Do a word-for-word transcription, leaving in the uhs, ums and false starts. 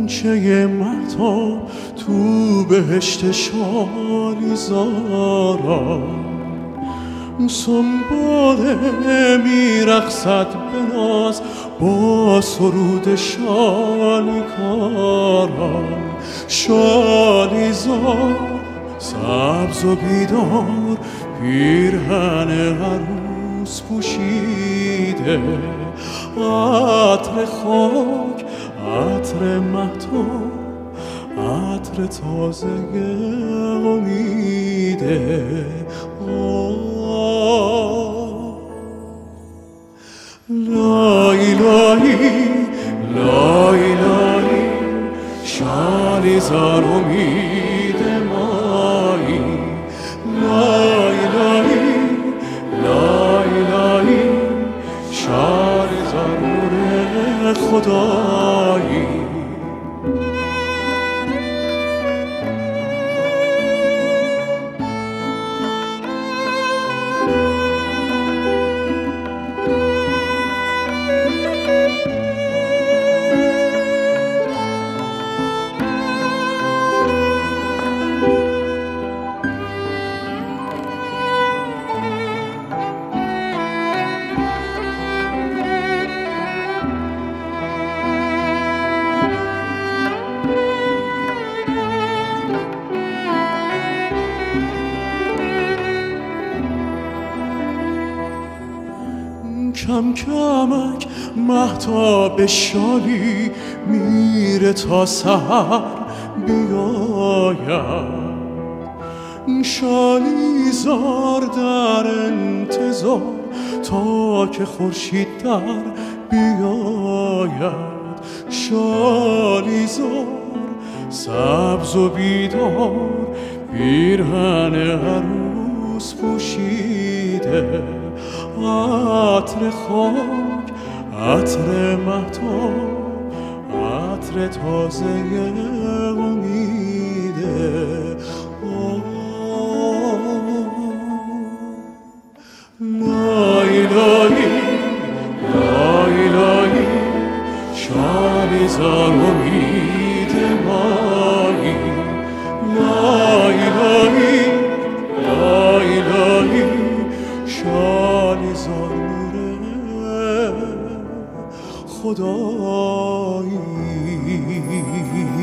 غنچه مهتاب تو بهشت شالیزارا، سنباده میرقصد به ناز با سرود شالیکارا. شالیزار سبز و بیدار پیرهن عروس پوشیده، عطر خاک عطر مهتاب عطر تازه امیده. لای لای لای لای شالیزار امید مایی. لای لای لای لای شالیزار نور خدایی. کم کمک مهتاب شالی میره تا سحر بیاید. شالیزار در انتظار تا که خورشید در بیاید. شالیزار سبز و بیدار پیرهن عروس پوشیده، عطر خاک عطر مهتاب عطر تازه امیده. لای لای لای لای شالیزار امید مایی. لای لای لای لای شالیزار نور خدایی.